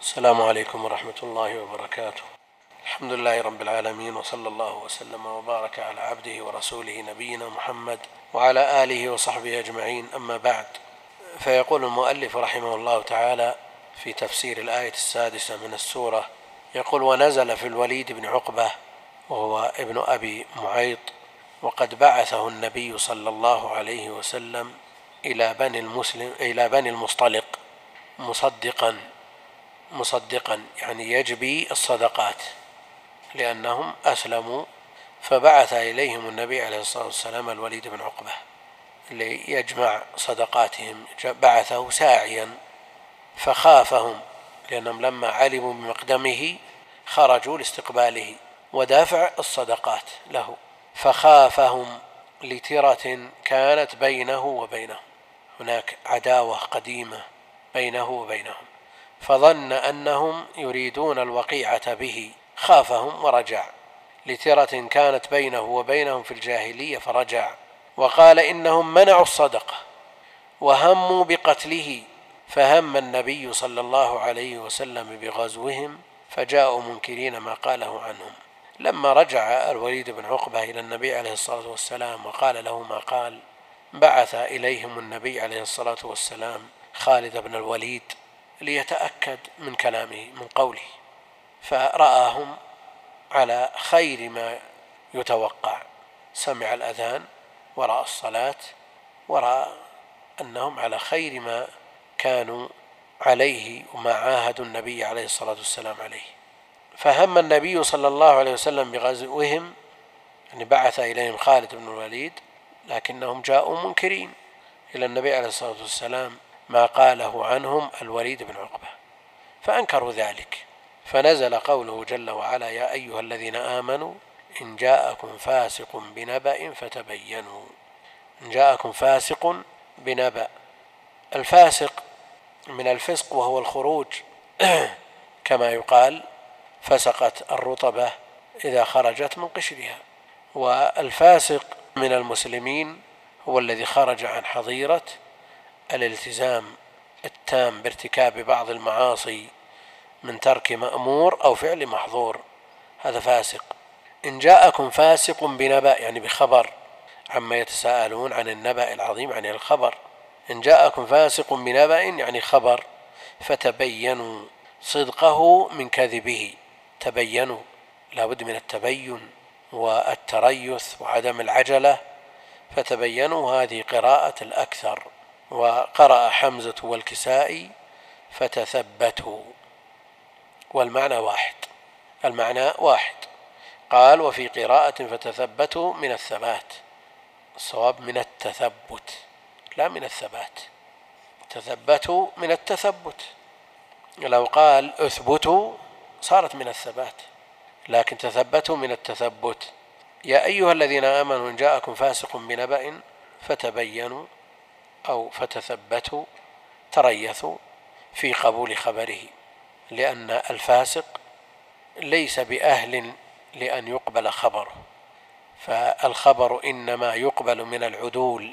السلام عليكم ورحمة الله وبركاته. الحمد لله رب العالمين، وصلى الله وسلم وبارك على عبده ورسوله نبينا محمد وعلى آله وصحبه أجمعين، أما بعد. فيقول المؤلف رحمه الله تعالى في تفسير الآية 6 من السورة، يقول: ونزل في الوليد بن عقبة وهو ابن أبي معيط، وقد بعثه النبي صلى الله عليه وسلم إلى بني المصطلق مصدقا يعني يجبي الصدقات، لأنهم أسلموا، فبعث إليهم النبي عليه الصلاة والسلام الوليد بن عقبة ليجمع صدقاتهم. بعثه ساعيا فخافهم، لأنهم لما علموا بمقدمه خرجوا لاستقباله ودافع الصدقات له، فخافهم لترة كانت بينه وبينهم، هناك عداوة قديمة بينه وبينهم، فظن أنهم يريدون الوقيعة به، خافهم ورجع، لترة كانت بينه وبينهم في الجاهلية فرجع، وقال إنهم منعوا الصدقة وهموا بقتله، فهم النبي صلى الله عليه وسلم بغزوهم، فجاءوا منكرين ما قاله عنهم. لما رجع الوليد بن عقبة إلى النبي عليه الصلاة والسلام وقال له ما قال، بعث إليهم النبي عليه الصلاة والسلام خالد بن الوليد ليتأكد من كلامه، من قوله، فرآهم على خير ما يتوقع، سمع الأذان ورأى الصلاة ورأى أنهم على خير ما كانوا عليه وما عاهدوا النبي عليه الصلاة والسلام عليه. فهم النبي صلى الله عليه وسلم بغزوهم، يعني بعث إليهم خالد بن الوليد، لكنهم جاءوا منكرين إلى النبي عليه الصلاة والسلام ما قاله عنهم الوليد بن عقبة، فأنكروا ذلك، فنزل قوله جل وعلا: يا أيها الذين آمنوا إن جاءكم فاسق بنبأ فتبينوا. إن جاءكم فاسق بنبأ، الفاسق من الفسق وهو الخروج كما يقال: فسقت الرطبة إذا خرجت من قشرها. والفاسق من المسلمين هو الذي خرج عن حظيرة الالتزام التام بارتكاب بعض المعاصي من ترك مأمور أو فعل محظور، هذا فاسق. إن جاءكم فاسق بنبأ يعني بخبر، عما يتساءلون عن النبأ العظيم، عن الخبر. إن جاءكم فاسق بنبأ يعني خبر، فتبينوا، صدقه من كذبه، تبينوا، لا بد من التبين والتريث وعدم العجلة، فتبينوا هذه قراءة الأكثر. وقرأ حمزة والكسائي فتثبتوا، والمعنى واحد. قال: وفي قراءة فتثبتوا من الثبات، الصواب من التثبت لا من الثبات، تثبتوا من التثبت، لو قال اثبتوا صارت من الثبات، لكن تثبتوا من التثبت. يا أيها الذين آمنوا إن جاءكم فاسق بنبأ فتبينوا أو فتثبتوا، تريثوا في قبول خبره، لأن الفاسق ليس بأهل لأن يقبل خبره، فالخبر إنما يقبل من العدول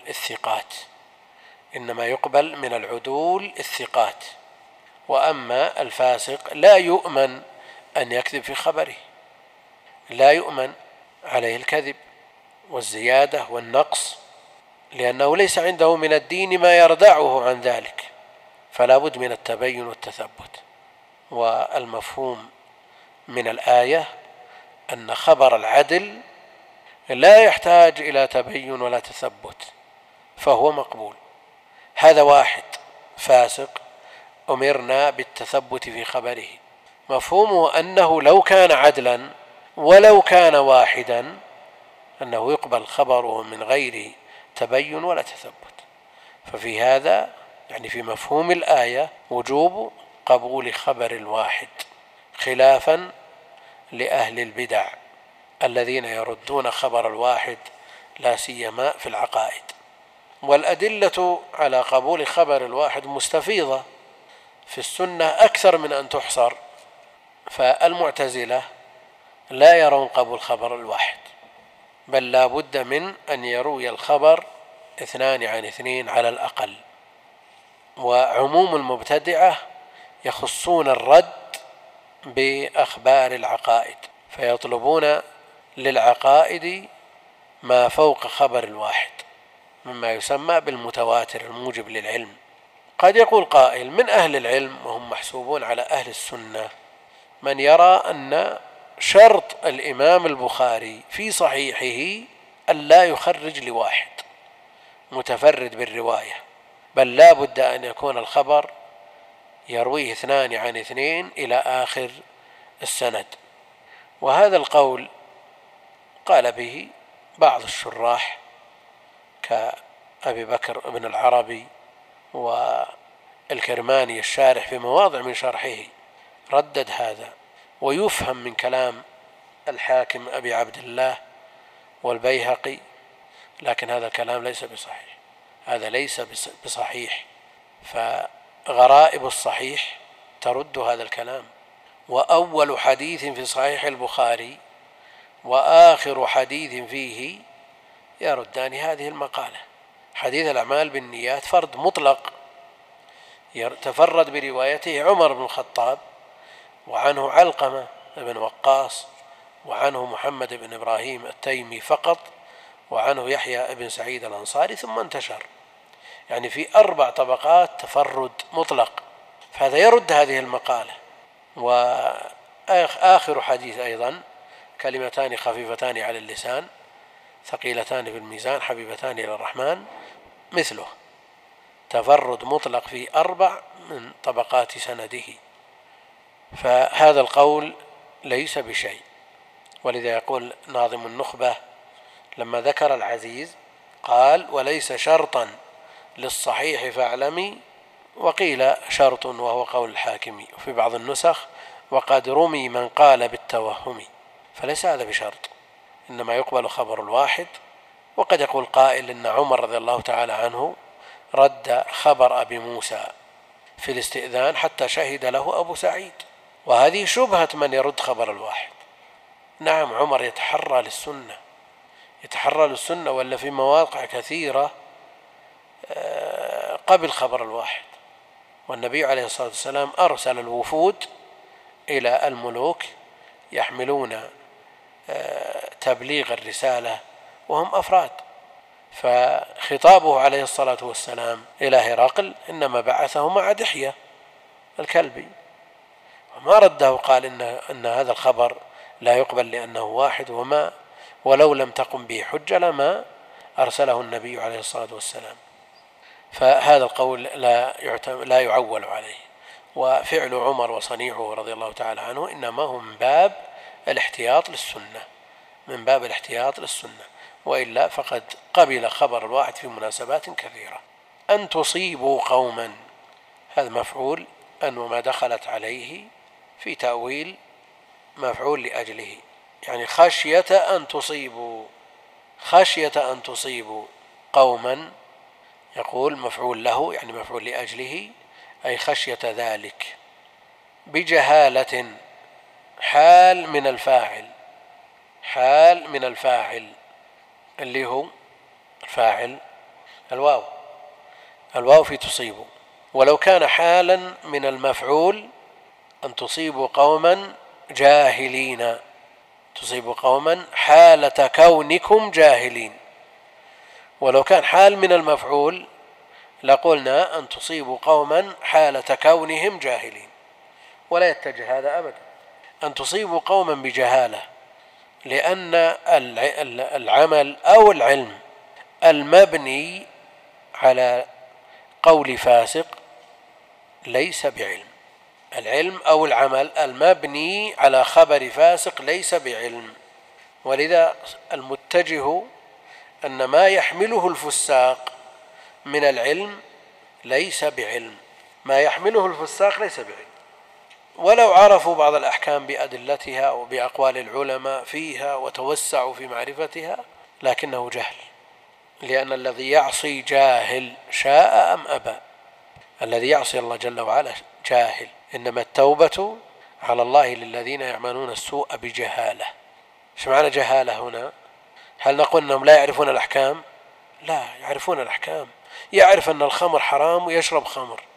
الثقات، وأما الفاسق لا يؤمن أن يكذب في خبره، لا يؤمن عليه الكذب والزيادة والنقص، لأنه ليس عنده من الدين ما يردعه عن ذلك، فلا بد من التبين والتثبت. والمفهوم من الآية أن خبر العدل لا يحتاج إلى تبين ولا تثبت، فهو مقبول. هذا واحد فاسق أمرنا بالتثبت في خبره، مفهومه أنه لو كان عدلا ولو كان واحدا أنه يقبل خبره من غير تبين ولا تثبت. ففي هذا يعني في مفهوم الآية وجوب قبول خبر الواحد، خلافا لأهل البدع الذين يردون خبر الواحد لا سيما في العقائد. والأدلة على قبول خبر الواحد مستفيضة في السنة أكثر من أن تحصر، فالمعتزلة لا يرون قبول خبر الواحد، بل لا بد من أن يروي الخبر 2 عن 2 على الأقل. وعموم المبتدعة يخصون الرد بأخبار العقائد، فيطلبون للعقائد ما فوق خبر الواحد مما يسمى بالمتواتر الموجب للعلم. قد يقول قائل من أهل العلم وهم محسوبون على أهل السنة من يرى أن شرط الإمام البخاري في صحيحه أن لا يخرج لواحد متفرد بالرواية، بل لا بد أن يكون الخبر يرويه 2 عن 2 إلى آخر السند. وهذا القول قال به بعض الشراح كأبي بكر بن العربي والكرماني الشارح في مواضع من شرحه ردد هذا، ويفهم من كلام الحاكم أبي عبد الله والبيهقي، لكن هذا الكلام ليس بصحيح، هذا ليس بصحيح، فغرائب الصحيح ترد هذا الكلام. وأول حديث في صحيح البخاري وآخر حديث فيه يردان هذه المقالة. حديث الأعمال بالنيات فرد مطلق تفرد بروايته عمر بن الخطاب، وعنه علقمة بن وقاص، وعنه محمد بن إبراهيم التيمي فقط، وعنه يحيى بن سعيد الأنصاري، ثم انتشر، يعني في 4 طبقات تفرد مطلق، فهذا يرد هذه المقالة. وآخر حديث أيضا كلمتان خفيفتان على اللسان ثقيلتان في الميزان حبيبتان إلى الرحمن مثله، تفرد مطلق في 4 من طبقات سنده، فهذا القول ليس بشيء. ولذا يقول ناظم النخبة لما ذكر العزيز قال وليس شرطا للصحيح فاعلمي، وقيل شرط وهو قول الحاكمي، وفي بعض النسخ وقد رمي من قال بالتوهم، فليس هذا بشرط، إنما يقبل خبر الواحد. وقد يقول قائل إن عمر رضي الله تعالى عنه رد خبر أبي موسى في الاستئذان حتى شهد له أبو سعيد، وهذه شبهة من يرد خبر الواحد. نعم عمر يتحرى للسنة ولا في مواقع كثيرة قبل خبر الواحد، والنبي عليه الصلاة والسلام أرسل الوفود إلى الملوك يحملون تبليغ الرسالة وهم أفراد، فخطابه عليه الصلاة والسلام إلى هرقل إنما بعثه مع دحية الكلبي، وما رده قال إن هذا الخبر لا يقبل لأنه واحد، ولو لم تقم به حجة لما أرسله النبي عليه الصلاة والسلام. فهذا القول لا يعول عليه، وفعل عمر وصنيعه رضي الله تعالى عنه إنما هو من باب الاحتياط للسنة، وإلا فقد قبل خبر الواحد في مناسبات كثيرة. أن تصيبوا قوما، هذا مفعول أن وما دخلت عليه في تأويل مفعول لأجله، يعني خشية أن تصيبوا قوما، يقول مفعول له يعني مفعول لأجله، أي خشية ذلك، بجهالة حال من الفاعل اللي هو الفاعل الواو في تصيبوا، ولو كان حالا من المفعول أن تصيبوا قوما جاهلين، تصيبوا قوما حالة كونكم جاهلين، ولو كان حال من المفعول لقلنا أن تصيبوا قوما حالة كونهم جاهلين، ولا يتجه هذا أبدا. أن تصيبوا قوما بجهالة، لأن العمل أو العلم المبني على قول فاسق ليس بعلم، العلم أو العمل المبني على خبر فاسق ليس بعلم. ولذا المتجه أن ما يحمله الفساق من العلم ليس بعلم، ولو عرفوا بعض الأحكام بأدلتها وبأقوال العلماء فيها وتوسعوا في معرفتها، لكنه جهل، لأن الذي يعصي جاهل شاء أم أبى، الذي يعصي الله جل وعلا جاهل، إنما التوبة على الله للذين يعملون السوء بجهالة. ايش معنى جهالة هنا؟ هل نقول أنهم لا يعرفون الأحكام؟ لا، يعرفون الأحكام، يعرف أن الخمر حرام ويشرب خمر،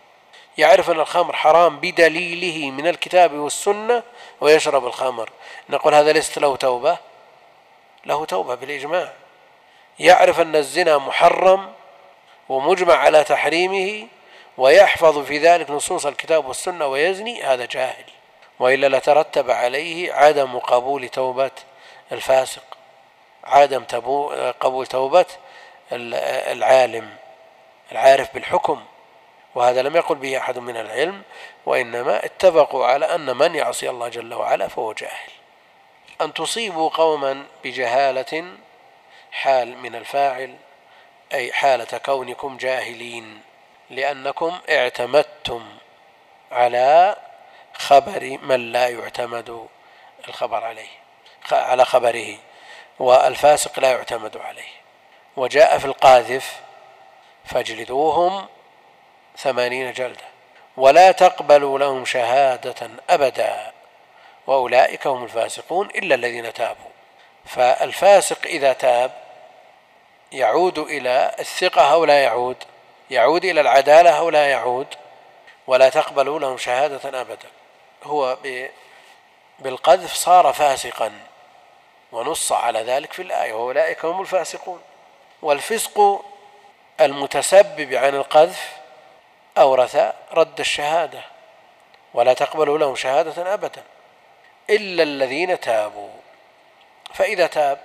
يعرف أن الخمر حرام بدليله من الكتاب والسنة ويشرب الخمر، نقول هذا ليست له توبة؟ له توبة بالإجماع. يعرف أن الزنا محرم ومجمع على تحريمه ويحفظ في ذلك نصوص الكتاب والسنة ويزني، هذا جاهل، وإلا لترتب عليه عدم قبول توبة الفاسق، عدم قبول توبة العالم العارف بالحكم، وهذا لم يقل به أحد من العلم، وإنما اتفقوا على أن من يعصي الله جل وعلا فهو جاهل. أن تصيبوا قوما بجهالة حال من الفاعل، أي حالة كونكم جاهلين، لأنكم اعتمدتم على خبر من لا يعتمد الخبر عليه، على خبره، والفاسق لا يعتمد عليه. وجاء في القاذف فاجلدوهم 80 جلدة ولا تقبلوا لهم شهادة أبدا وأولئك هم الفاسقون إلا الذين تابوا. فالفاسق إذا تاب يعود إلى الثقة أو لا يعود؟ يعود إلى العدالة أو لا يعود؟ ولا تقبلوا لهم شهادة أبدا. هو بالقذف صار فاسقا ونص على ذلك في الآية وأولئك هم الفاسقون. والفسق المتسبب عن القذف أورث رد الشهادة، ولا تقبلوا لهم شهادة أبدا إلا الذين تابوا. فإذا تاب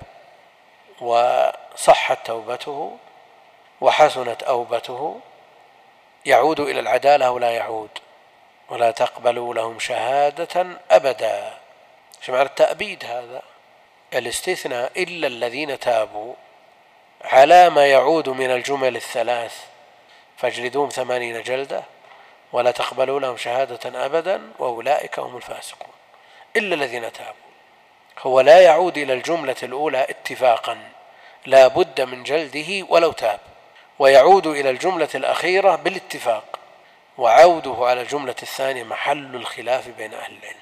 وصحت توبته وحسنت أوبته يعود إلى العدالة ولا يعود؟ ولا تقبلوا لهم شهادة أبدا. شو معنى التأبيد هذا؟ الاستثناء إلا الذين تابوا على ما يعود من الجمل الثلاث، فاجلدوهم 80 جلدة ولا تقبلوا لهم شهادة أبدا وأولئك هم الفاسقون إلا الذين تابوا. هو لا يعود إلى الجملة الأولى اتفاقا، لا بد من جلده ولو تاب، ويعود إلى الجملة الأخيرة بالاتفاق، وعوده على الجملة الثانية محل الخلاف بين أهل العلم.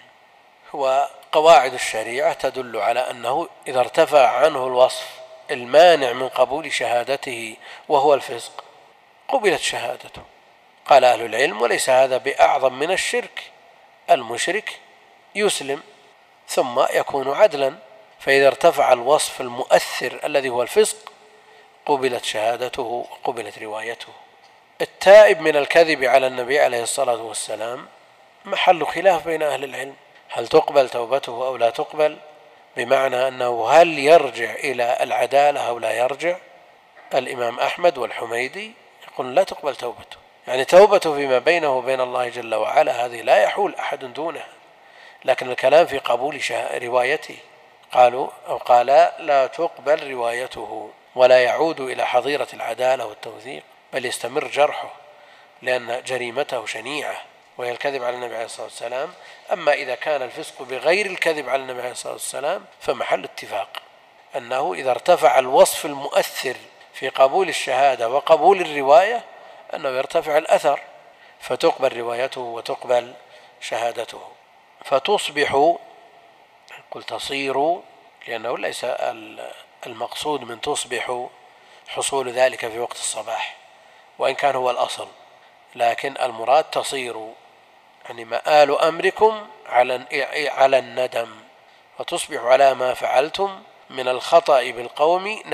وقواعد الشريعة تدل على أنه إذا ارتفع عنه الوصف المانع من قبول شهادته وهو الفسق قبلت شهادته. قال أهل العلم وليس هذا بأعظم من الشرك، المشرك يسلم ثم يكون عدلا، فإذا ارتفع الوصف المؤثر الذي هو الفسق قبلت شهادته وقبلت روايته. التائب من الكذب على النبي عليه الصلاة والسلام محل خلاف بين أهل العلم، هل تقبل توبته أو لا تقبل؟ بمعنى أنه هل يرجع إلى العدالة أو لا يرجع؟ الإمام أحمد والحميدي يقول لا تقبل توبته، يعني توبته فيما بينه وبين الله جل وعلا هذه لا يحول أحد دونها، لكن الكلام في قبول روايته. قال لا تقبل روايته ولا يعود إلى حظيرة العدالة والتوثيق، بل يستمر جرحه لأن جريمته شنيعة وهي الكذب على النبي عليه الصلاة والسلام. أما إذا كان الفسق بغير الكذب على النبي عليه الصلاة والسلام فمحل اتفاق أنه إذا ارتفع الوصف المؤثر في قبول الشهادة وقبول الرواية أنه يرتفع الأثر فتقبل روايته وتقبل شهادته. فتصبح، قل تصير، لأنه ليس المقصود من تصبح حصول ذلك في وقت الصباح وإن كان هو الأصل، لكن المراد تصير يعني مآل أمركم على الندم، وتصبح على ما فعلتم من الخطأ بالقوم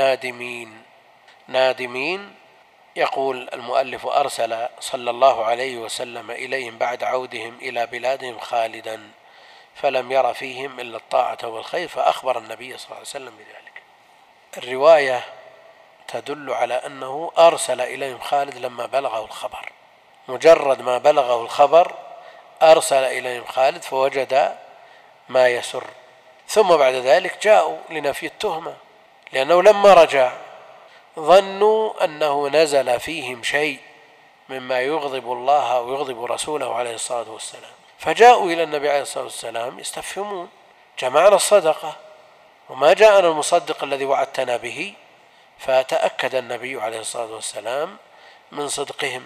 نادمين. يقول المؤلف أرسل صلى الله عليه وسلم إليهم بعد عودهم إلى بلادهم خالدا فلم ير فيهم إلا الطاعة والخير، فأخبر النبي صلى الله عليه وسلم بذلك. الرواية تدل على أنه أرسل إليهم خالد لما بلغه الخبر، مجرد ما بلغه الخبر أرسل إليهم خالد فوجد ما يسر، ثم بعد ذلك جاءوا لنفي التهمة، لأنه لما رجع ظنوا أنه نزل فيهم شيء مما يغضب الله أو يغضب رسوله عليه الصلاة والسلام، فجاءوا إلى النبي عليه الصلاة والسلام يستفهمون: جمعنا الصدقة وما جاءنا المصدق الذي وعدتنا به. فتأكد النبي عليه الصلاة والسلام من صدقهم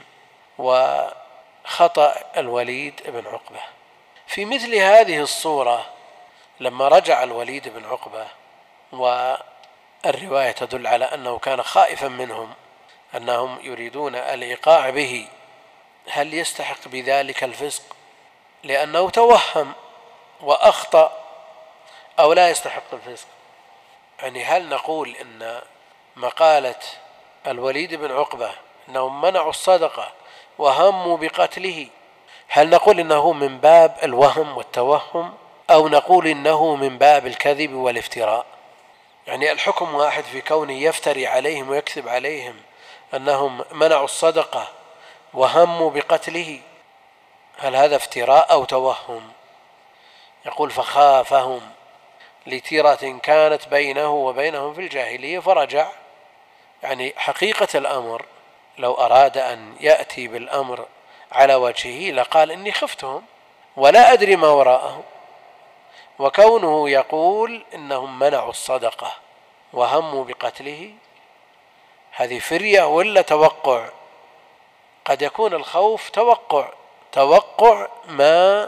وخطأ الوليد بن عقبة. في مثل هذه الصورة لما رجع الوليد بن عقبة، والرواية تدل على أنه كان خائفا منهم أنهم يريدون الإيقاع به هل يستحق بذلك الفسق لأنه توهم وأخطأ، أو لا يستحق الفسق؟ يعني هل نقول إن مقالة الوليد بن عقبة أنهم منعوا الصدقة وهموا بقتله، هل نقول إنه من باب الوهم والتوهم، أو نقول إنه من باب الكذب والافتراء؟ يعني الحكم واحد في كونه يفتري عليهم ويكذب عليهم أنهم منعوا الصدقة وهموا بقتله، هل هذا افتراء أو توهم؟ يقول فخافهم لتيرة كانت بينه وبينهم في الجاهلية فرجع. يعني حقيقة الأمر لو أراد أن يأتي بالأمر على وجهه لقال إني خفتهم ولا أدري ما وراءه، وكونه يقول إنهم منعوا الصدقة وهموا بقتله، هذه فرية ولا توقع؟ قد يكون الخوف توقع ما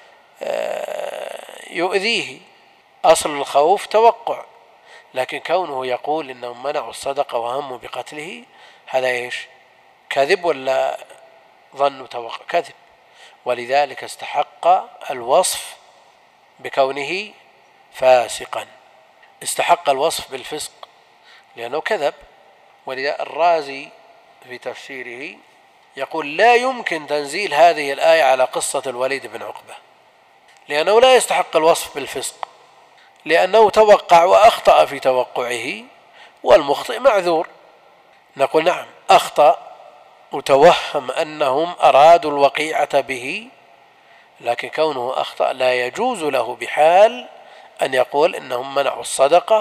يؤذيه، أصل الخوف توقع، لكن كونه يقول إنهم منعوا الصدقة وهموا بقتله، هذا إيش؟ كذب ولا ظن توقع؟ كذب. ولذلك استحق الوصف بكونه فاسقا، استحق الوصف بالفسق لأنه كذب. ولذا الرازي في تفسيره يقول لا يمكن تنزيل هذه الآية على قصة الوليد بن عقبة، لأنه لا يستحق الوصف بالفسق، لأنه توقع وأخطأ في توقعه، والمخطئ معذور. نقول نعم أخطأ وتوهم أنهم أرادوا الوقيعة به، لكن كونه أخطأ لا يجوز له بحال أن يقول إنهم منعوا الصدقة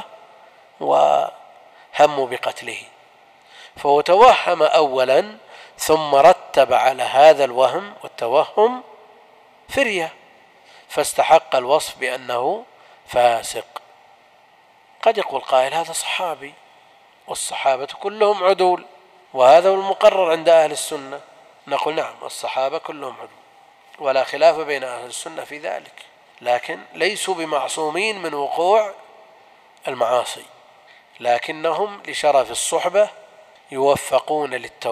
وهموا بقتله، فهو توهم أولا ثم رتب على هذا الوهم والتوهم فرية، فاستحق الوصف بأنه فاسق. قد يقول قائل هذا صحابي والصحابة كلهم عدول، وهذا هو المقرر عند أهل السنة. نقول نعم الصحابة كلهم عدول ولا خلاف بين أهل السنة في ذلك، لكن ليسوا بمعصومين من وقوع المعاصي، لكنهم لشرف الصحبة يوفقون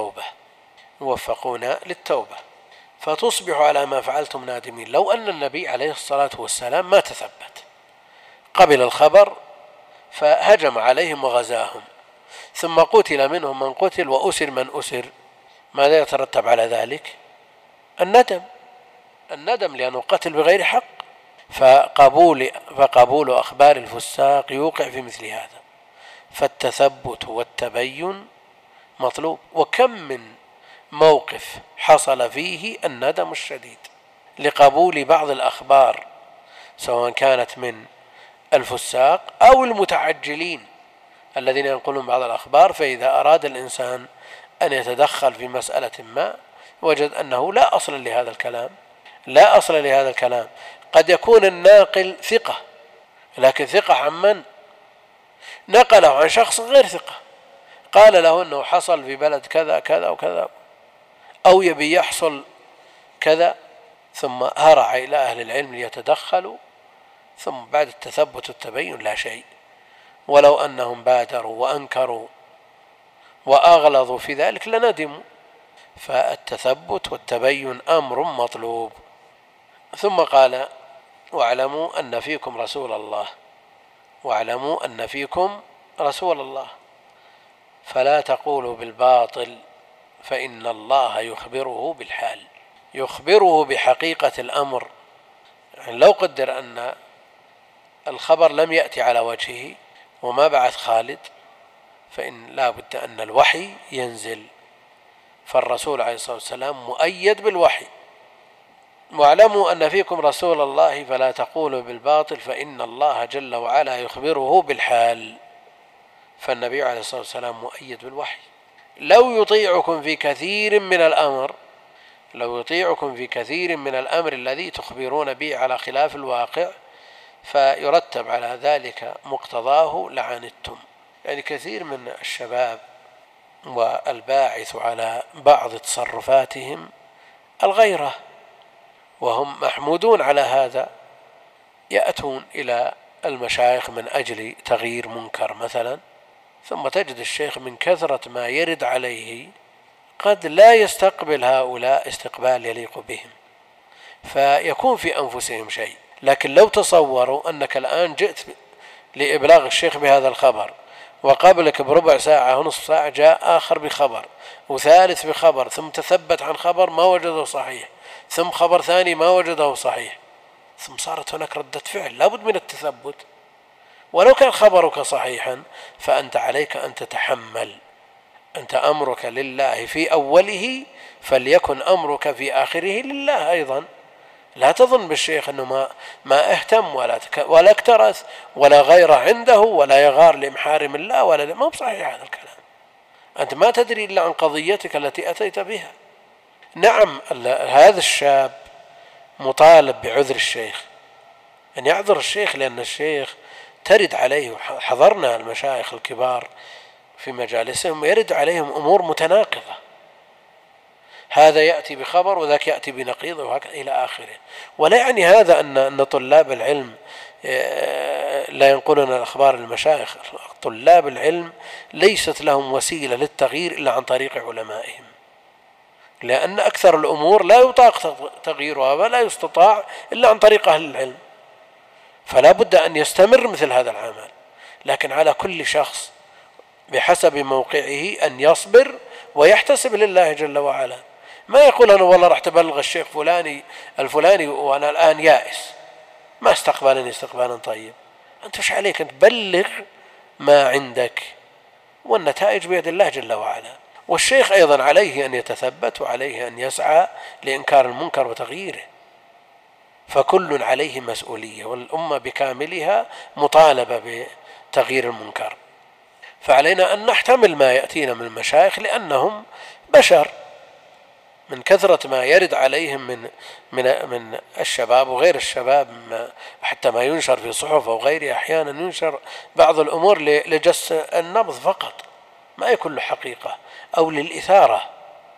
للتوبة فتصبح على ما فعلتم نادمين. لو أن النبي عليه الصلاة والسلام ما تثبت، قبل الخبر فهجم عليهم وغزاهم، ثم قتل منهم من قتل وأسر من أسر، ماذا يترتب على ذلك؟ الندم لأنه قتل بغير حق. فقبول أخبار الفساق يوقع في مثل هذا، فالتثبت والتبين مطلوب. وكم من موقف حصل فيه الندم الشديد لقبول بعض الأخبار، سواء كانت من الفساق أو المتعجلين الذين ينقلون بعض الأخبار، فإذا أراد الإنسان أن يتدخل في مسألة ما وجد أنه لا أصل لهذا الكلام. قد يكون الناقل ثقة، لكن ثقة عن من؟ نقله عن شخص غير ثقة، قال له أنه حصل في بلد كذا كذا وكذا، أو يبي يحصل كذا، ثم هرع إلى أهل العلم ليتدخلوا، ثم بعد التثبت والتبين لا شيء، ولو أنهم بادروا وأنكروا وأغلظوا في ذلك لندموا. فالتثبت والتبين أمر مطلوب. ثم قال واعلموا أن فيكم رسول الله فلا تقولوا بالباطل فإن الله يخبره بالحال، يخبره بحقيقة الأمر. يعني لو قدر أن الخبر لم يأتي على وجهه وما بعث خالد، فإن لا بد أن الوحي ينزل، فالرسول عليه الصلاة والسلام مؤيد بالوحي. واعلموا أن فيكم رسول الله فلا تقولوا بالباطل فإن الله جل وعلا يخبره بالحال، فالنبي عليه الصلاة والسلام مؤيد بالوحي. لو يطيعكم في كثير من الأمر الذي تخبرون به على خلاف الواقع فيرتب على ذلك مقتضاه لعنتم. يعني كثير من الشباب والباعث على بعض تصرفاتهم الغيرة، وهم محمودون على هذا، يأتون إلى المشايخ من أجل تغيير منكر مثلا، ثم تجد الشيخ من كثرة ما يرد عليه قد لا يستقبل هؤلاء استقبال يليق بهم، فيكون في أنفسهم شيء. لكن لو تصوروا أنك الآن جئت لإبلاغ الشيخ بهذا الخبر، وقبلك بربع ساعة ونصف ساعة جاء آخر بخبر، وثالث بخبر، ثم تثبت عن خبر ما وجده صحيح، ثم خبر ثاني ما وجده صحيح، ثم صارت هناك ردة فعل، لا بد من التثبت. ولو كان خبرك صحيحا فأنت عليك أن تتحمل. أنت أمرك لله في أوله، فليكن أمرك في آخره لله أيضا. لا تظن بالشيخ أنه ما اهتم ولا اكترث ولا غير عنده ولا يغار لمحارم الله ولا ما بصحيح هذا الكلام. أنت ما تدري إلا عن قضيتك التي أتيت بها. نعم، هذا الشاب مطالب بعذر الشيخ، أن يعذر الشيخ، لأن الشيخ ترد عليه، حضرنا المشايخ الكبار في مجالسهم يرد عليهم أمور متناقضة، هذا يأتي بخبر وذاك يأتي بنقيضه وهكذا إلى آخره. ولا يعني هذا أن طلاب العلم لا ينقلون الأخبار المشايخ. طلاب العلم ليست لهم وسيلة للتغيير إلا عن طريق علمائهم، لأن أكثر الأمور لا يطاق تغييرها ولا يستطاع إلا عن طريق أهل العلم، فلا بد أن يستمر مثل هذا العمل. لكن على كل شخص بحسب موقعه أن يصبر ويحتسب لله جل وعلا. ما يقول أنا والله راح تبلغ الشيخ الفلاني وأنا الآن يائس، ما استقبلني استقبالا طيب. أنت وش عليك؟ أنت بلغ ما عندك، والنتائج بيد الله جل وعلا. والشيخ أيضا عليه أن يتثبت وعليه أن يسعى لإنكار المنكر وتغييره، فكل عليه مسؤولية، والأمة بكاملها مطالبة بتغيير المنكر. فعلينا أن نحتمل ما يأتينا من المشايخ لأنهم بشر، من كثرة ما يرد عليهم من الشباب وغير الشباب، حتى ما ينشر في صحف أو غيره. أحيانا ينشر بعض الأمور لجس النبض فقط، ما يكون له حقيقة، أو للإثارة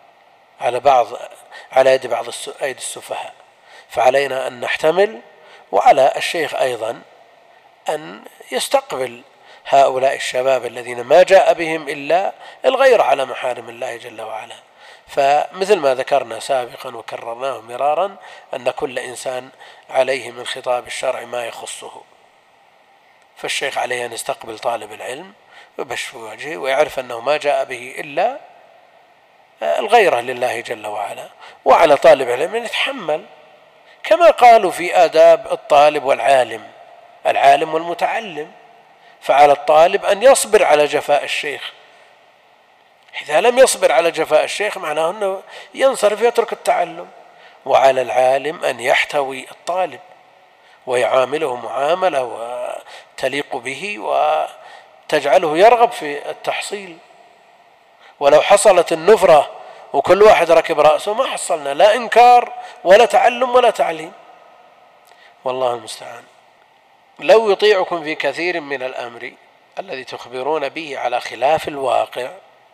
على يد بعض أيدي السفهاء. فعلينا أن نحتمل، وعلى الشيخ أيضا أن يستقبل هؤلاء الشباب الذين ما جاء بهم إلا الغير على محارم الله جل وعلا. فمثل ما ذكرنا سابقا وكررناه مرارا أن كل إنسان عليه من خطاب الشرع ما يخصه، فالشيخ عليه أن يستقبل طالب العلم ويبش وجهه ويعرف أنه ما جاء به إلا الغيرة لله جل وعلا، وعلى طالب العلم أن يتحمل، كما قالوا في آداب الطالب والعالم، العالم والمتعلم. فعلى الطالب أن يصبر على جفاء الشيخ، إذا لم يصبر على جفاء الشيخ معناه أنه ينصرف يترك التعلم. وعلى العالم أن يحتوي الطالب ويعامله معاملة وتليق به وتجعله يرغب في التحصيل. ولو حصلت النفرة وكل واحد ركب رأسه ما حصلنا لا إنكار ولا تعلم ولا تعليم، والله المستعان. لو يطيعكم في كثير من الأمر الذي تخبرون به على خلاف الواقع،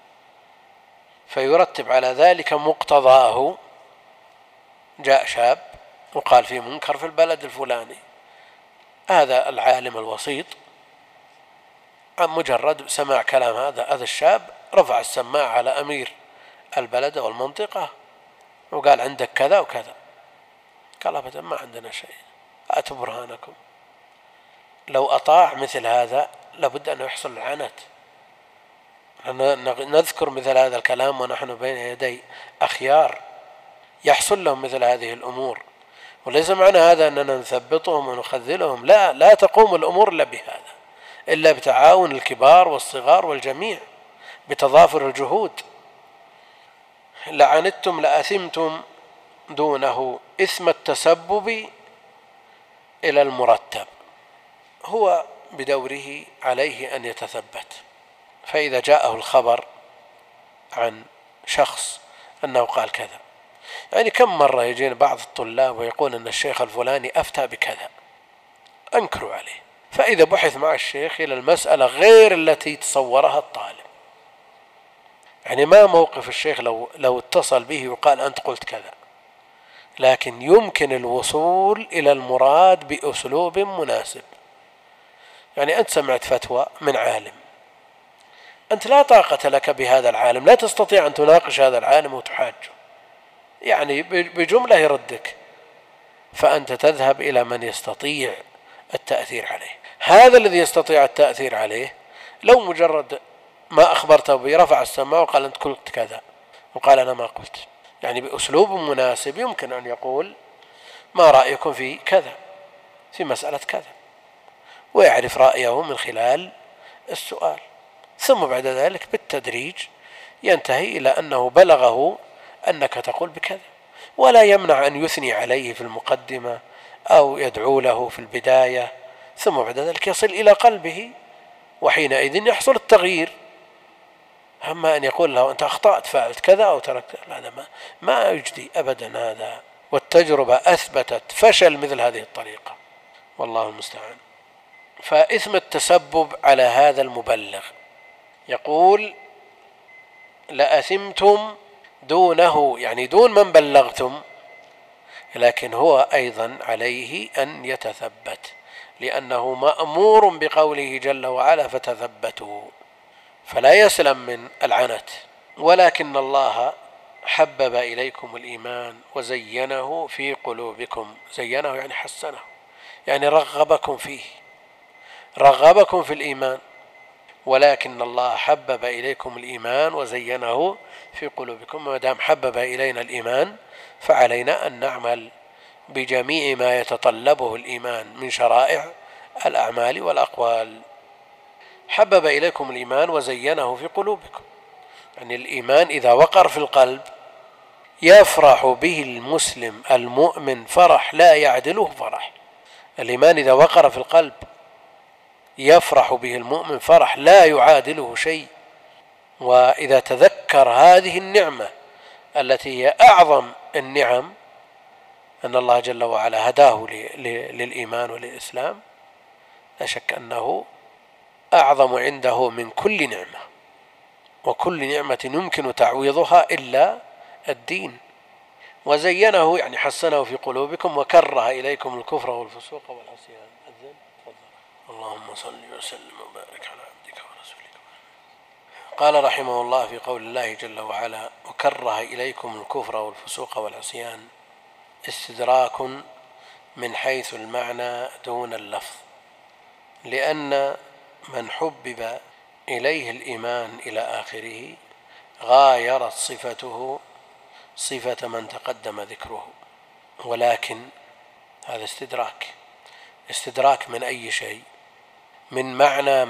فيرتب على ذلك مقتضاه. جاء شاب وقال في منكر في البلد الفلاني، هذا العالم الوسيط عن مجرد سماع كلام هذا الشاب رفع السماعة على أمير البلد والمنطقة وقال عندك كذا وكذا. قال أبدا ما عندنا شيء، أتوا برهانكم. لو أطاع مثل هذا لابد أن يحصل العنت. نذكر مثل هذا الكلام ونحن بين يدي أخيار يحصل لهم مثل هذه الأمور، وليس معنى هذا أننا نثبطهم ونخذلهم، لا تقوم الأمور إلا بهذا، إلا بتعاون الكبار والصغار والجميع، بتضافر الجهود. لعنتم لأثمتم دونه إثم التسبب إلى المرتب. هو بدوره عليه أن يتثبت، فإذا جاءه الخبر عن شخص أنه قال كذا، يعني كم مرة يجينا بعض الطلاب ويقول أن الشيخ الفلاني أفتى بكذا، أنكروا عليه. فإذا بحث مع الشيخ إلى المسألة غير التي تصورها الطالب، يعني ما موقف الشيخ لو اتصل به وقال أنت قلت كذا، لكن يمكن الوصول إلى المراد بأسلوب مناسب. يعني أنت سمعت فتوى من عالم، أنت لا طاقة لك بهذا العالم، لا تستطيع أن تناقش هذا العالم وتحاجه، يعني بجملة يردك، فأنت تذهب إلى من يستطيع التأثير عليه. هذا الذي يستطيع التأثير عليه لو مجرد ما أخبرته به رفع السماء وقال أنت قلت كذا، وقال أنا ما قلت، يعني بأسلوب مناسب يمكن أن يقول ما رأيكم في كذا، في مسألة كذا، ويعرف رأيه من خلال السؤال، ثم بعد ذلك بالتدريج ينتهي إلى أنه بلغه أنك تقول بكذا، ولا يمنع أن يثني عليه في المقدمة أو يدعو له في البداية، ثم بعد ذلك يصل إلى قلبه، وحينئذ يحصل التغيير. أما أن يقول له أنت أخطأت فعلت كذا أو تركت، هذا ما يجدي أبدا هذا، والتجربة أثبتت فشل مثل هذه الطريقة، والله المستعان. فإثم التسبب على هذا المبلغ، يقول لأثمتم دونه، يعني دون من بلغتم، لكن هو أيضا عليه أن يتثبت، لأنه مأمور بقوله جل وعلا فتثبتوا، فلا يسلم من العنت. ولكن الله حبب إليكم الإيمان وزينه في قلوبكم، زينه يعني حسنه، يعني رغبكم فيه، رغبكم في الإيمان. ولكن الله حبب إليكم الإيمان وزينه في قلوبكم، ما دام حبب إلينا الإيمان فعلينا أن نعمل بجميع ما يتطلبه الإيمان من شرائع الأعمال والأقوال. حبب إليكم الإيمان وزينه في قلوبكم، يعني الإيمان إذا وقر في القلب يفرح به المسلم المؤمن فرح لا يعدله فرح. الإيمان إذا وقر في القلب يفرح به المؤمن فرح لا يعادله شيء. وإذا تذكر هذه النعمة التي هي أعظم النعم، أن الله جل وعلا هداه للإيمان وللإسلام، لا شك أنه أعظم عنده من كل نعمة، وكل نعمة يمكن تعويضها إلا الدين. وزينه يعني حسنه في قلوبكم وكره إليكم الكفر والفسوق والعصيان. اللهم صل وسلم وبارك على عبدك ورسولك. قال رحمه الله في قول الله جل وعلا وكره إليكم الكفر والفسوق والعصيان، استدراك من حيث المعنى دون اللفظ، لأن من حبب إليه الإيمان إلى آخره غايرت صفته صفة من تقدم ذكره. ولكن هذا استدراك من أي شيء؟ من معنى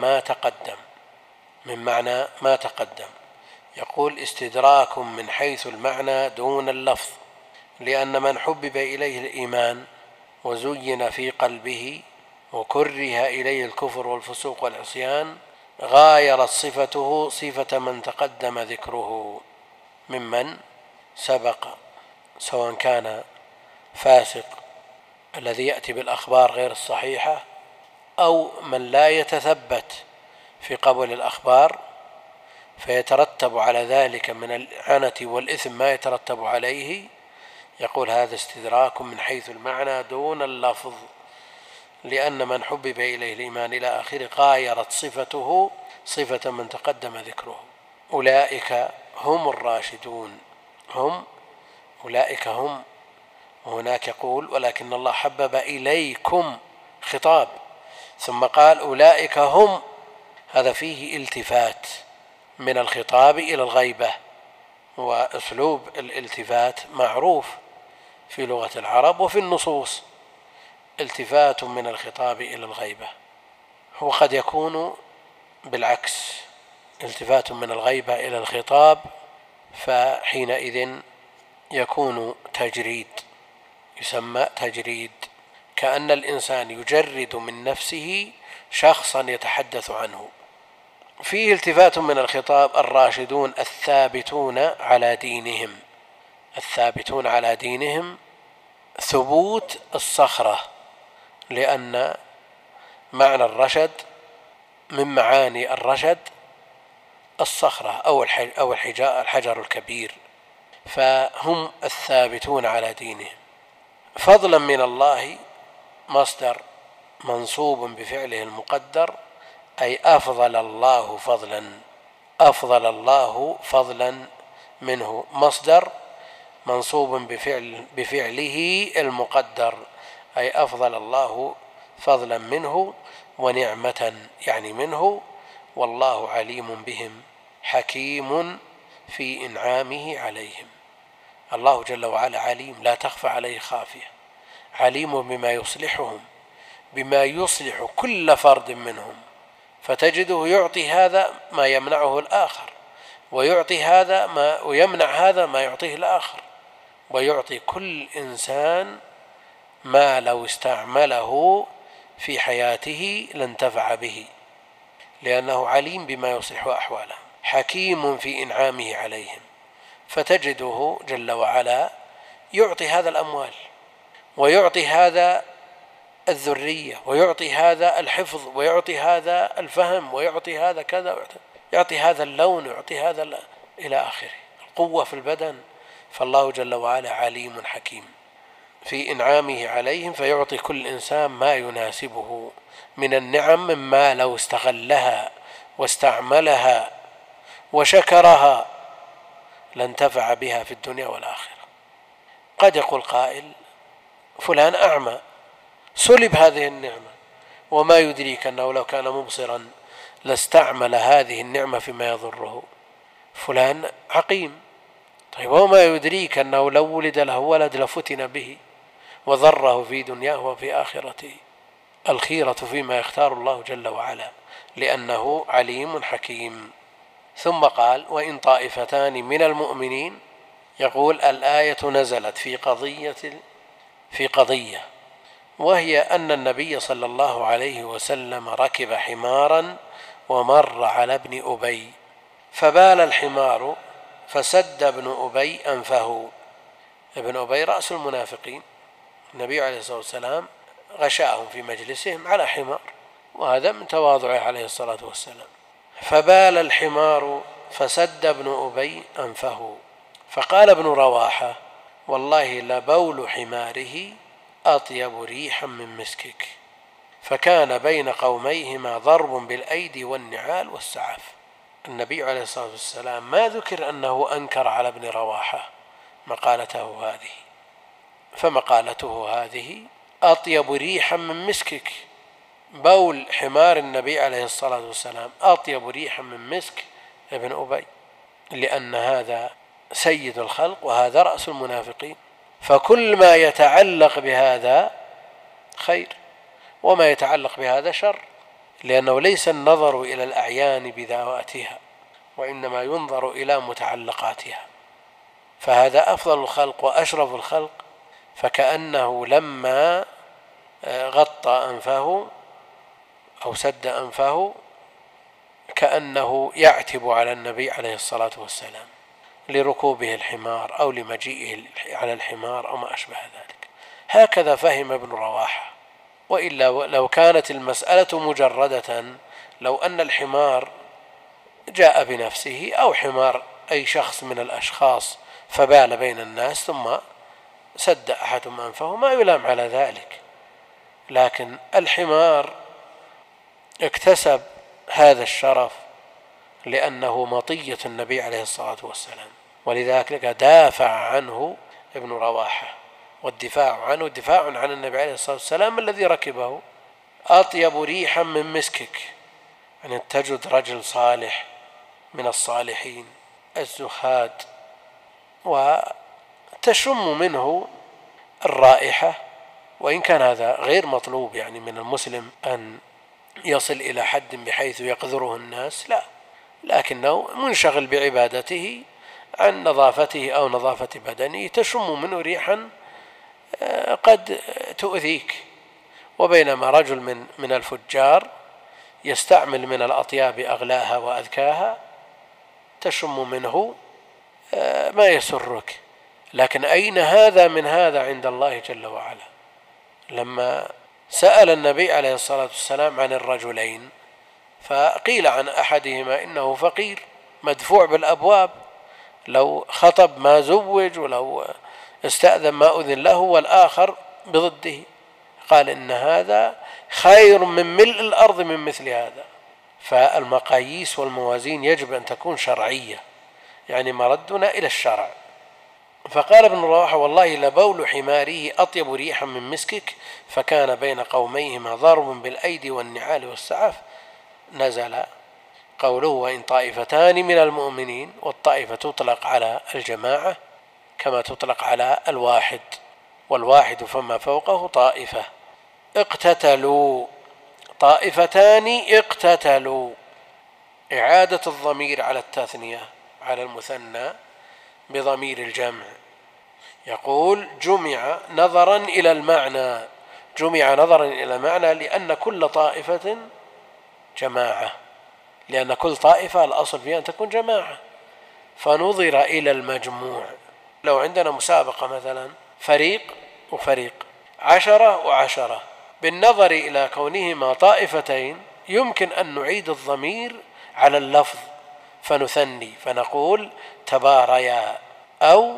ما تقدم، يقول استدراك من حيث المعنى دون اللفظ، لأن من حبب إليه الإيمان وزين في قلبه وكره إليه الكفر والفسوق والعصيان غايرت صفته صفة من تقدم ذكره ممن سبق، سواء كان فاسق الذي يأتي بالأخبار غير الصحيحة، أو من لا يتثبت في قبول الأخبار فيترتب على ذلك من العنة والإثم ما يترتب عليه. يقول هذا استدراك من حيث المعنى دون اللفظ، لأن من حبب إليه الإيمان إلى آخره غايرت صفته صفة من تقدم ذكره. أولئك هم الراشدون، أولئك هم. وهناك يقول ولكن الله حبب إليكم خطاب، ثم قال أولئك هم، هذا فيه التفات من الخطاب إلى الغيبة، وأسلوب الالتفات معروف في لغة العرب وفي النصوص، التفات من الخطاب إلى الغيبة. هو قد يكون بالعكس، التفات من الغيبة إلى الخطاب، فحينئذ يكون تجريد، يسمى تجريد، كأن الإنسان يجرد من نفسه شخصا يتحدث عنه. فيه التفات من الخطاب الراشدون الثابتون على دينهم. الثابتون على دينهم ثبوت الصخرة، لأن معنى الرشد من معاني الرشد الصخرة أو الحجر الكبير، فهم الثابتون على دينهم. فضلا من الله مصدر منصوب بفعله المقدر، أي أفضل الله فضلا، أفضل الله فضلا منه، مصدر منصوب بفعله المقدر، أي أفضل الله فضلا منه ونعمة يعني منه، والله عليم بهم حكيم في إنعامه عليهم. الله جل وعلا عليم، لا تخفى عليه خافية، عليم بما يصلحهم، بما يصلح كل فرد منهم، فتجده يعطي هذا ما يمنعه الآخر، ويعطي هذا ما ويمنع هذا ما يعطيه الآخر، ويعطي كل إنسان ما لو استعمله في حياته لانتفع به، لأنه عليم بما يصلح أحواله، حكيم في إنعامه عليهم. فتجده جل وعلا يعطي هذا الأموال، ويعطي هذا الذرية، ويعطي هذا الحفظ، ويعطي هذا الفهم، ويعطي هذا كذا، يعطي هذا اللون، ويعطي هذا إلى آخره، القوة في البدن. فالله جل وعلا عليم حكيم في إنعامه عليهم، فيعطي كل إنسان ما يناسبه من النعم، مما لو استغلها واستعملها وشكرها لانتفع بها في الدنيا والآخرة. قد يقول قائل: فلان أعمى سلب هذه النعمة، وما يدريك أنه لو كان مبصرا لاستعمل هذه النعمة فيما يضره. فلان عقيم، طيب وما يدريك أنه لو ولد له ولد لفتن به وضره في دنياه وفي آخرته. الخيرة فيما يختار الله جل وعلا، لأنه عليم حكيم. ثم قال: وإن طائفتان من المؤمنين، يقول الآية نزلت في قضية، وهي أن النبي صلى الله عليه وسلم ركب حمارا ومر على ابن أبي، فبال الحمار فسد ابن أبي أنفه. ابن أبي رأس المنافقين، النبي عليه الصلاة والسلام غشاهم في مجلسهم على حمار، وهذا من تواضعه عليه الصلاة والسلام. فبال الحمار فسد ابن أبي أنفه، فقال ابن رواحة: والله لبول حماره أطيب ريحا من مسكك. فكان بين قوميهما ضرب بالأيدي والنعال والسعاف. النبي عليه الصلاة والسلام ما ذكر أنه أنكر على ابن رواحة مقالته هذه، فمقالته هذه أطيب ريحا من مسكك. بول حمار النبي عليه الصلاة والسلام أطيب ريحا من مسك ابن أبي، لأن هذا سيد الخلق وهذا رأس المنافقين، فكل ما يتعلق بهذا خير، وما يتعلق بهذا شر، لأنه ليس النظر إلى الأعيان بذواتها، وإنما ينظر إلى متعلقاتها. فهذا أفضل الخلق وأشرف الخلق، فكأنه لما غطى أنفه أو سد أنفه كأنه يعتب على النبي عليه الصلاة والسلام لركوبه الحمار أو لمجيئه على الحمار أو ما أشبه ذلك. هكذا فهم ابن رواحة. وإلا لو كانت المسألة مجردة، لو أن الحمار جاء بنفسه أو حمار أي شخص من الأشخاص فبال بين الناس ثم سد أحدهم أنفه، ما يلام على ذلك، لكن الحمار اكتسب هذا الشرف لأنه مطية النبي عليه الصلاة والسلام، ولذلك دافع عنه ابن رواحة، والدفاع عنه دفاع عن النبي عليه الصلاة والسلام الذي ركبه. أطيب ريحا من مسكك، أن تجد رجل صالح من الصالحين الزهاد وتشم منه الرائحة، وإن كان هذا غير مطلوب يعني من المسلم أن يصل إلى حد بحيث يقذره الناس، لا، لكنه منشغل بعبادته عن نظافته أو نظافة بدنه، تشم منه ريحا قد تؤذيك. وبينما رجل من الفجار يستعمل من الأطياب أغلاها وأذكاها، تشم منه ما يسرك، لكن أين هذا من هذا عند الله جل وعلا؟ لما سأل النبي عليه الصلاة والسلام عن الرجلين، فقيل عن أحدهما إنه فقير مدفوع بالأبواب، لو خطب ما زوج، ولو استأذن ما أذن له، والآخر بضده. قال إن هذا خير من ملء الأرض من مثل هذا. فالمقاييس والموازين يجب أن تكون شرعية، يعني مردنا إلى الشرع. فقال ابن رواحة: والله لبول حماره أطيب ريحا من مسكك، فكان بين قوميهما ضرب بالأيدي والنعال والسعف. نزل قوله: وإن طائفتان من المؤمنين، والطائفة تطلق على الجماعة كما تطلق على الواحد، والواحد فما فوقه طائفة. اقتتلوا، طائفتان اقتتلوا، إعادة الضمير على التثنية على المثنى بضمير الجمع. يقول: جمع نظرا إلى المعنى، جمع نظرا إلى المعنى لأن كل طائفة جماعة، لأن كل طائفة الأصل فيها أن تكون جماعة، فنظر إلى المجموع. لو عندنا مسابقة مثلا فريق وفريق، 10 و10، بالنظر إلى كونهما طائفتين يمكن أن نعيد الضمير على اللفظ فنثني فنقول: تباريا أو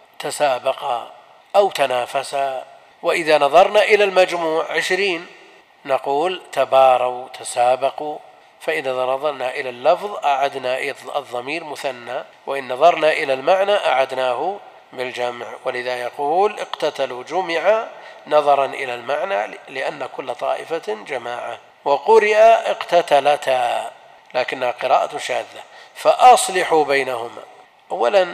تسابقا أو تنافسا. وإذا نظرنا إلى المجموع 20 نقول: تباروا تسابقوا. فإذا نظرنا إلى اللفظ أعدنا الضمير مثنى، وإن نظرنا إلى المعنى أعدناه بالجمع. ولذا يقول: اقتتلوا جمع نظرا إلى المعنى لأن كل طائفة جماعة. وقرئ اقتتلتا لكنها قراءة شاذة. فأصلحوا بينهما. أولا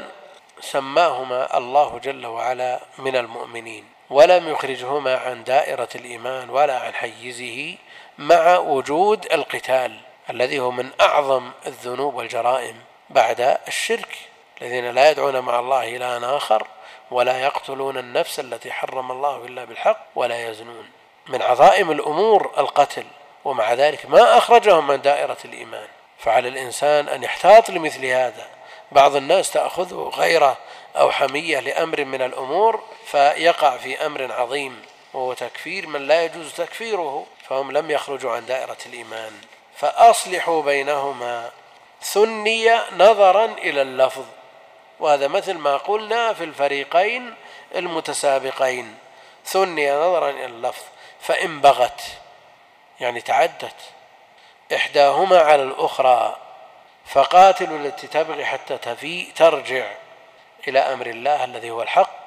سماهما الله جل وعلا من المؤمنين، ولم يخرجهما عن دائرة الإيمان ولا عن حيزه، مع وجود القتال الذي هو من أعظم الذنوب والجرائم بعد الشرك، الذين لا يدعون مع الله إلها آخر ولا يقتلون النفس التي حرم الله إلا بالحق ولا يزنون. من عظائم الأمور القتل، ومع ذلك ما أخرجهم من دائرة الإيمان. فعلى الإنسان أن يحتاط لمثل هذا. بعض الناس تأخذه غيرة أو حمية لأمر من الأمور فيقع في أمر عظيم، وهو تكفير من لا يجوز تكفيره، فهم لم يخرجوا عن دائرة الإيمان. فأصلحوا بينهما ثني نظرا إلى اللفظ، وهذا مثل ما قلنا في الفريقين المتسابقين، ثني نظرا إلى اللفظ. فإن بغت يعني تعدت إحداهما على الأخرى فقاتلوا التي تبغي حتى تفيء ترجع إلى أمر الله الذي هو الحق.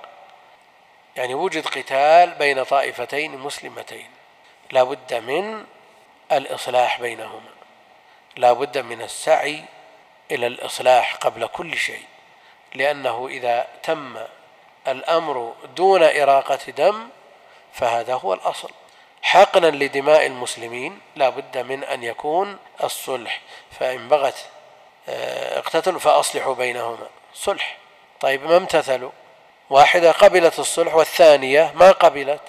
يعني وجد قتال بين طائفتين مسلمتين، لا بد من الإصلاح بينهما، لا بد من السعي إلى الإصلاح قبل كل شيء، لأنه إذا تم الأمر دون إراقة دم فهذا هو الأصل. حقنا لدماء المسلمين لا بد من أن يكون الصلح. فإن بغت اقتتلوا فأصلحوا بينهما، صلح. طيب ما امتثلوا، واحدة قبلت الصلح والثانية ما قبلت،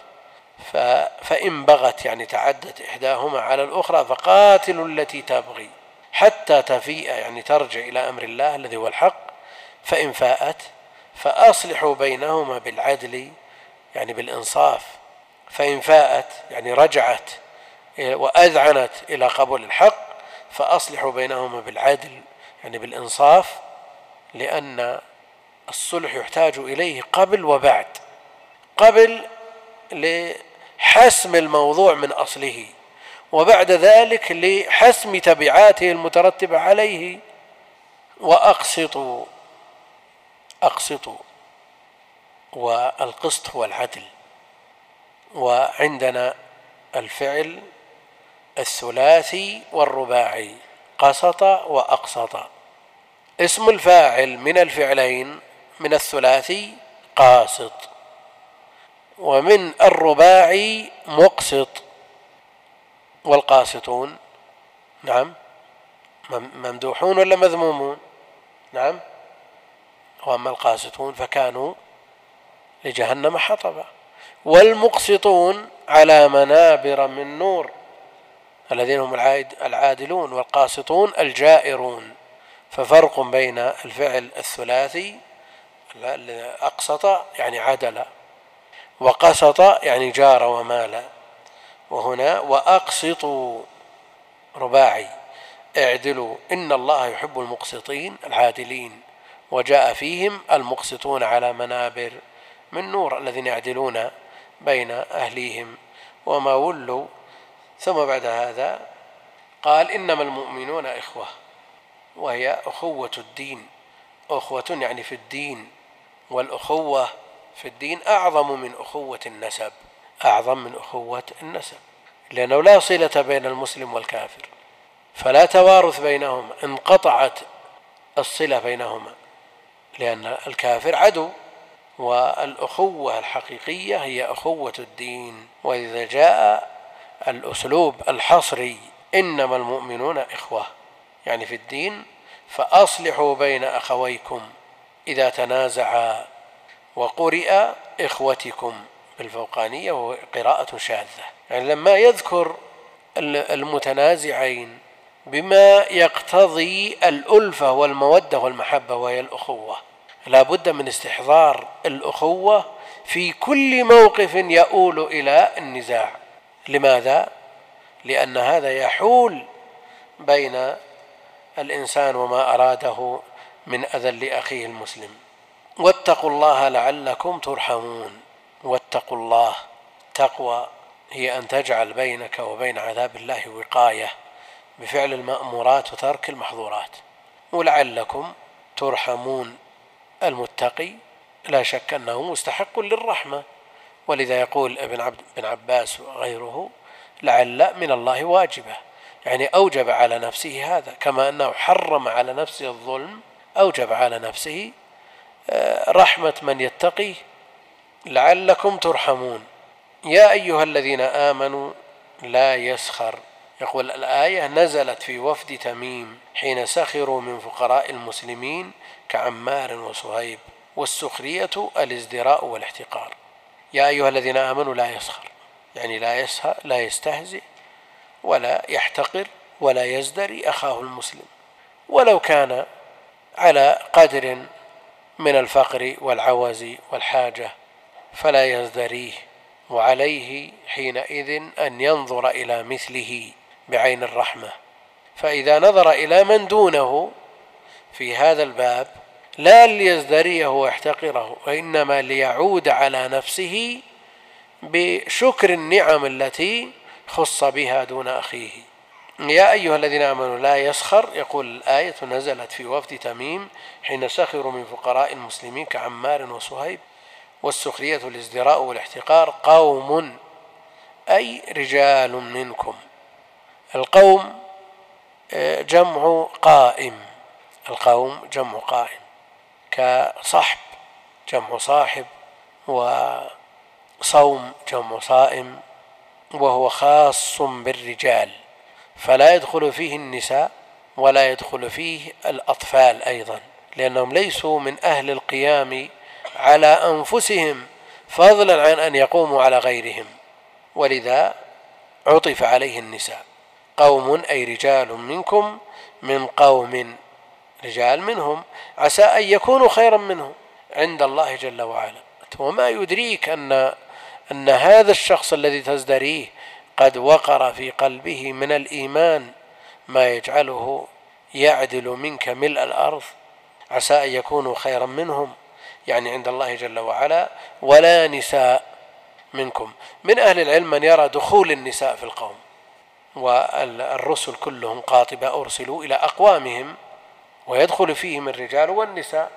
فإن بغت يعني تعدت إحداهما على الأخرى فقاتلوا التي تبغي حتى تفيء يعني ترجع إلى أمر الله الذي هو الحق. فإن فاءت فأصلحوا بينهما بالعدل يعني بالإنصاف. فإن فاءت يعني رجعت وأذعنت إلى قبول الحق فأصلحوا بينهما بالعدل يعني بالإنصاف، لأن الصلح يحتاج إليه قبل وبعد. قبل لحسم الموضوع من أصله، وبعد ذلك لحسم تبعاته المترتبة عليه. وأقسطوا، أقسطوا، والقسط هو العدل. وعندنا الفعل الثلاثي والرباعي قسط وأقسط. اسم الفاعل من الفعلين من الثلاثي قاسط، ومن الرباعي مقسط. والقاسطون نعم ممدوحون ولا مذمومون؟ نعم. وأما القاسطون فكانوا لجهنم حطبا. والمقسطون على منابر من نور الذين هم العادلون، والقاسطون الجائرون. ففرق بين الفعل الثلاثي أقسط يعني عدل، وقسط يعني جار ومال. وهنا وأقسطوا رباعي، اعدلوا إن الله يحب المقسطين العادلين. وجاء فيهم المقسطون على منابر من نور الذين يعدلون بين أهليهم وما ولوا. ثم بعد هذا قال إنما المؤمنون إخوة، وهي أخوة الدين، أخوة يعني في الدين، والأخوة في الدين أعظم من أخوة النسب، أعظم من أخوة النسب، لأنه لا صلة بين المسلم والكافر، فلا توارث بينهما، انقطعت الصلة بينهما، لأن الكافر عدو، والأخوة الحقيقية هي أخوة الدين. وإذا جاء الأسلوب الحصري إنما المؤمنون إخوة يعني في الدين، فأصلحوا بين أخويكم إذا تنازعا، وقرئ إخوتكم بالفوقانية وقراءة شاذة، يعني لما يذكر المتنازعين بما يقتضي الألفة والمودة والمحبة وهي الأخوة، لا بد من استحضار الأخوة في كل موقف يؤول إلى النزاع. لماذا؟ لأن هذا يحول بين الإنسان وما أراده من أذى لأخيه المسلم. واتقوا الله لعلكم ترحمون. واتقوا الله، تقوى هي أن تجعل بينك وبين عذاب الله وقاية بفعل المأمورات وترك المحظورات. ولعلكم ترحمون، المتقي لا شك أنه مستحق للرحمة، ولذا يقول ابن عباس وغيره لعل من الله واجبة، يعني أوجب على نفسه هذا، كما أنه حرم على نفسه الظلم أوجب على نفسه رحمة من يتقي. لعلكم ترحمون. يا أيها الذين آمنوا لا يسخر، يقول الآية نزلت في وفد تميم حين سخروا من فقراء المسلمين كعمار وصهيب، والسخرية الازدراء والاحتقار. يا أيها الذين آمنوا لا يسخر، يعني لا يستهزئ ولا يحتقر ولا يزدري أخاه المسلم، ولو كان على قدر من الفقر والعوز والحاجة فلا يزدريه، وعليه حينئذ أن ينظر إلى مثله بعين الرحمة. فإذا نظر إلى من دونه في هذا الباب لا ليزدريه ويحتقره، وإنما ليعود على نفسه بشكر النعم التي خص بها دون أخيه. يا أيها الذين آمنوا لا يسخر، يقول الآية نزلت في وفد تميم حين سخروا من فقراء المسلمين كعمار وصهيب، والسخرية الازدراء والاحتقار قوم أي رجال منكم. القوم جمع قائم، القوم جمع قائم، كصحب جمع صاحب، وصوم جمع صائم، وهو خاص بالرجال، فلا يدخل فيه النساء ولا يدخل فيه الأطفال أيضا، لأنهم ليسوا من أهل القيام على أنفسهم فضلا عن أن يقوموا على غيرهم، ولذا عطف عليه النساء. قوم أي رجال منكم من قوم، رجال منهم عسى أن يكونوا خيرا منهم عند الله جل وعلا. وما يدريك أن هذا الشخص الذي تزدريه قد وقر في قلبه من الإيمان ما يجعله يعدل منك ملء الأرض. عسى أن يكونوا خيرا منهم يعني عند الله جل وعلا. ولا نساء منكم، من أهل العلم من يرى دخول النساء في القوم، والرسل كلهم قاطبة أرسلوا إلى أقوامهم، ويدخل فيهم الرجال والنساء،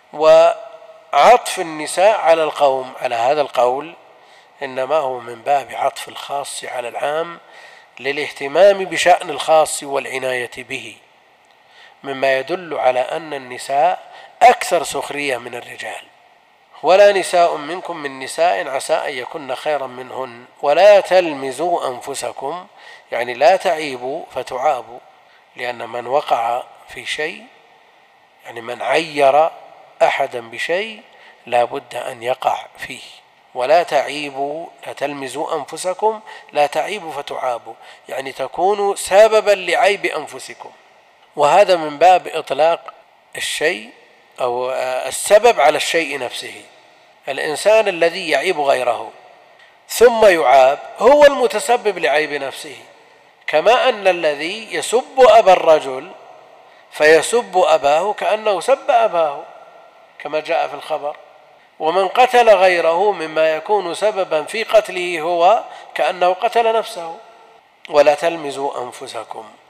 وعطف النساء على القوم على هذا القول إنما هو من باب عطف الخاص على العام للاهتمام بشأن الخاص والعناية به، مما يدل على أن النساء أكثر سخرية من الرجال. ولا نساء منكم من نساء عسى أن يكن خيرا منهن ولا تلمزوا أنفسكم، يعني لا تعيبوا فتعابوا، لأن من وقع في شيء، يعني من عير أحدا بشيء لا بد أن يقع فيه. ولا تعيبوا، لا تلمزوا أنفسكم، لا تعيبوا فتعابوا، يعني تكونوا سببا لعيب أنفسكم. وهذا من باب إطلاق الشيء أو السبب على الشيء نفسه. الإنسان الذي يعيب غيره ثم يعاب هو المتسبب لعيب نفسه، كما أن الذي يسب أبا الرجل فيسب أباه كأنه سب أباه كما جاء في الخبر، ومن قتل غيره مما يكون سببا في قتله هو كأنه قتل نفسه. ولا تلمزوا أنفسكم،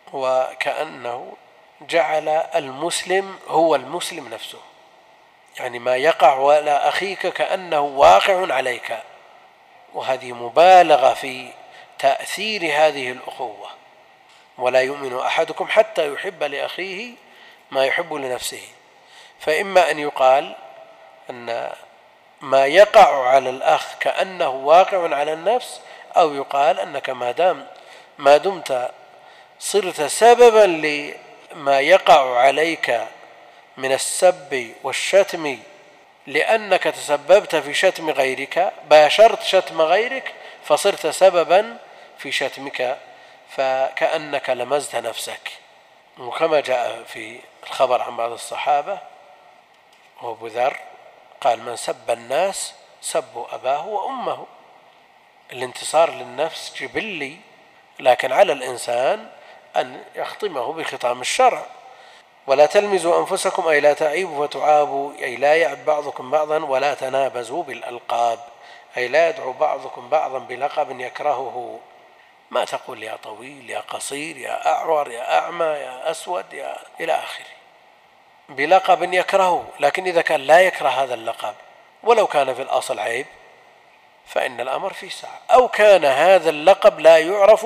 وكأنه جعل المسلم هو المسلم نفسه، يعني ما يقع على أخيك كأنه واقع عليك، وهذه مبالغة في تأثير هذه الأخوة. ولا يؤمن أحدكم حتى يحب لأخيه ما يحب لنفسه، فإما أن يقال أن ما يقع على الأخ كأنه واقع على النفس، أو يقال أنك ما دمت صرت سببا لما يقع عليك من السب والشتم، لأنك تسببت في شتم غيرك، باشرت شتم غيرك فصرت سببا في شتمك، فكأنك لمزت نفسك. وكما جاء في الخبر عن بعض الصحابة وأبو ذر قال: من سب الناس سبوا أباه وأمه. الانتصار للنفس جبلي، لكن على الإنسان أن يخطمه بخطام الشرع. ولا تلمزوا أنفسكم أي لا تعيبوا فتعابوا، أي لا يعب بعضكم بعضا، ولا تنابزوا بالألقاب أي لا يدعو بعضكم بعضا بلقب يكرهه، ما تقول يا طويل يا قصير يا أعور يا أعمى يا أسود يا إلى آخره، بلقب يكرهه. لكن إذا كان لا يكره هذا اللقب ولو كان في الأصل عيب فإن الأمر فيه سعة، أو كان هذا اللقب لا يعرف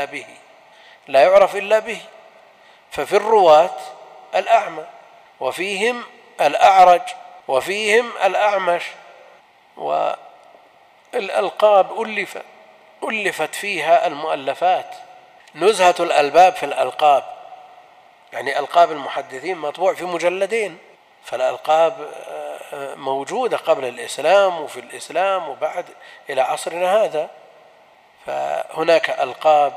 إلا به، ففي الرواة الأعمى، وفيهم الأعرج، وفيهم الأعمش، والألقاب ألفت فيها المؤلفات. نزهة الألباب في الألقاب، يعني ألقاب المحدثين مطبوع في مجلدين، فالألقاب موجودة قبل الإسلام وفي الإسلام وبعد إلى عصرنا هذا. فهناك ألقاب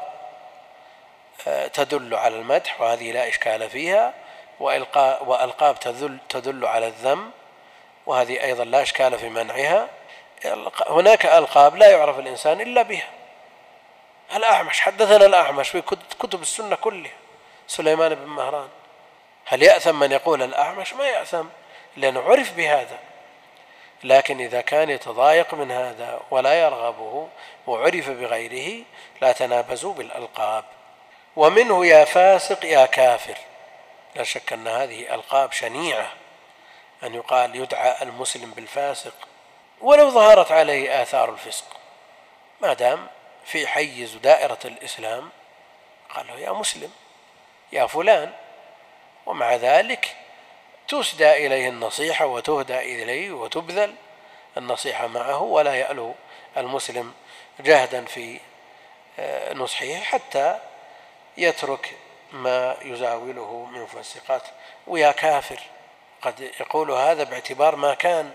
تدل على المدح وهذه لا إشكال فيها، وألقاب تدل على الذم وهذه أيضا لا إشكال في منعها. هناك ألقاب لا يعرف الإنسان إلا بها. الأعمش، حدثنا الأعمش في كتب السنة كلها سليمان بن مهران. هل يأثم من يقول الأعمش؟ ما يأثم لأنه عرف بهذا. لكن إذا كان يتضايق من هذا ولا يرغبه وعرف بغيره لا تنابزوا بالألقاب. ومنه يا فاسق يا كافر، لا شك أن هذه ألقاب شنيعة، أن يقال يدعى المسلم بالفاسق ولو ظهرت عليه آثار الفسق، ما دام في حيز دائرة الإسلام قال له يا مسلم يا فلان، ومع ذلك تسدى إليه النصيحة وتهدى إليه وتبذل النصيحة معه، ولا يألو المسلم جهدا في نصحه حتى يترك ما يزاوله من مفسقات. ويا كافر قد يقول هذا باعتبار ما كان.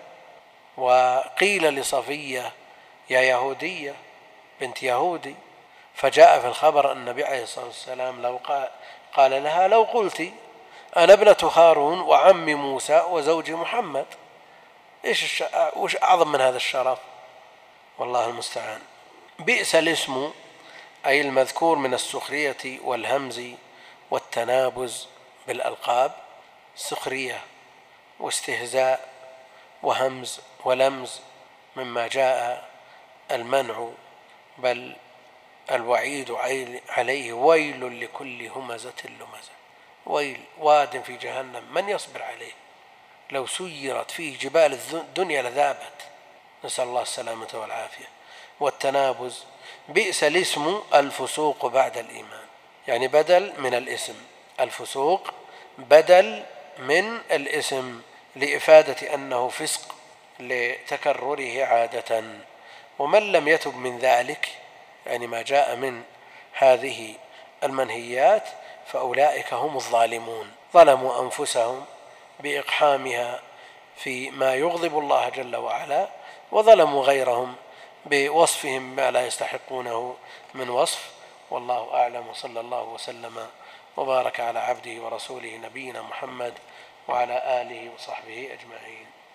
وقيل لصفية يا يهودية بنت يهودي، فجاء في الخبر أن النبي عليه الصلاة والسلام لو قال لها لو قلت أنا ابنة هارون وعم موسى وزوج محمد، وش أعظم من هذا الشرف؟ والله المستعان. بئس الاسم أي المذكور من السخرية والهمز والتنابز بالألقاب، سخرية واستهزاء وهمز ولمز، مما جاء المنع بل الوعيد عليه: ويل لكل همزة لمزة. ويل، واد في جهنم من يصبر عليه، لو سيرت فيه جبال الدنيا لذابت، نسأل الله السلامة والعافية. والتنابز بئس الاسم الفسوق بعد الإيمان، يعني بدل من الاسم، الفسوق بدل من الاسم لإفادة أنه فسق لتكرره عادة. ومن لم يتب من ذلك، يعني ما جاء من هذه المنهيات، فأولئك هم الظالمون، ظلموا أنفسهم بإقحامها في ما يغضب الله جل وعلا، وظلموا غيرهم بوصفهم ما لا يستحقونه من وصف. والله أعلم، وصلى الله وسلم وبارك على عبده ورسوله نبينا محمد وعلى آله وصحبه أجمعين.